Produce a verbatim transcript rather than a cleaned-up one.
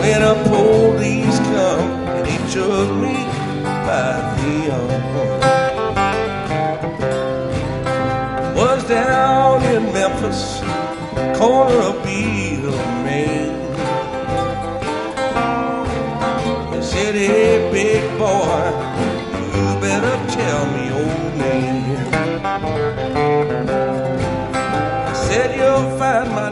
when the police come and they took me by the arm. Was down in Memphis, corner of Beale and Main. They said, hey, big boy, you better tell me your name. I said, you'll find my